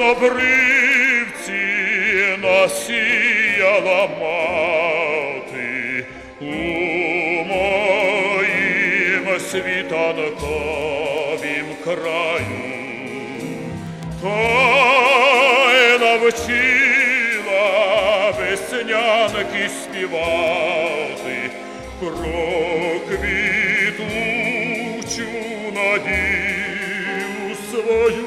чорнобривці насіяла мати у моїм світанковім краю, та й навчила веснянки співати про квітучу надію свою.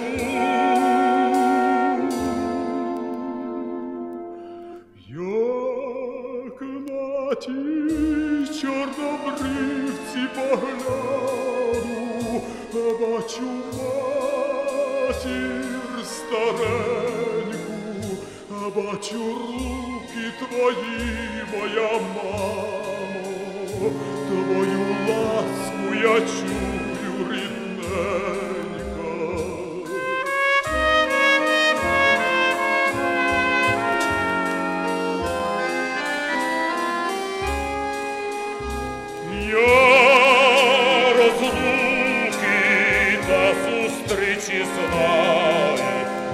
Як на ті чорнобривці погляну, бачу матір стареньку, бачу руки твої, моя мамо, твою ласку я чую, рідненька. Я розлуки та зустрічі знаю,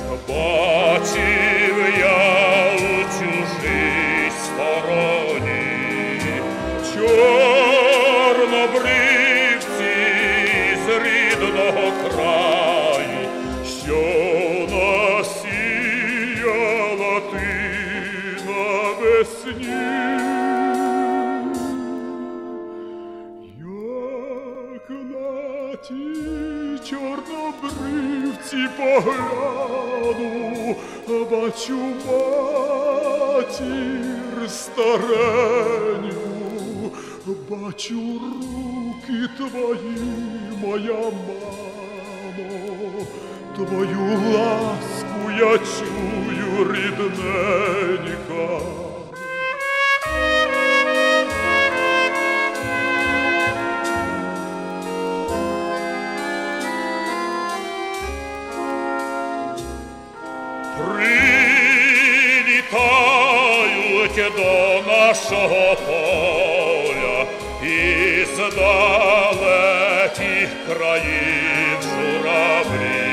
бачив я у чужій стороні чорнобривці з рідного краю, що насіяла ти навесні. Як на ті чорнобривці погляну, бачу матір стареньку, бачу руки твої, моя мамо, твою ласку я чую, рідненька. Прилітають до нашого поля із далеких країн журавлі,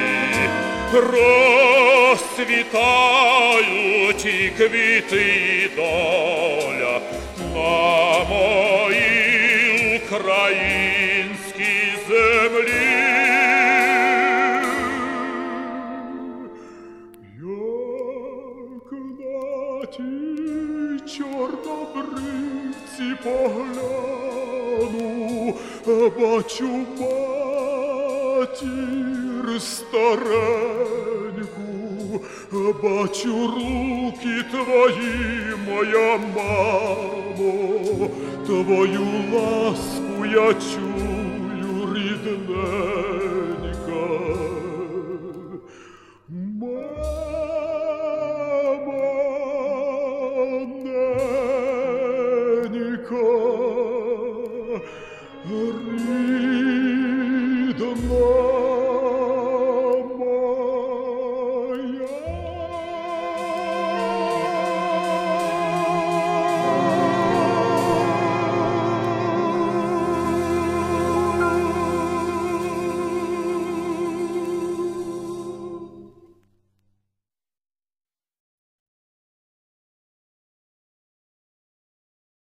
розцвітають і квіти, і доля на моїй українській землі. Ті чорнобривці погляну, бачу матір стареньку, бачу руки твої, моя мамо, твою ласку я чую.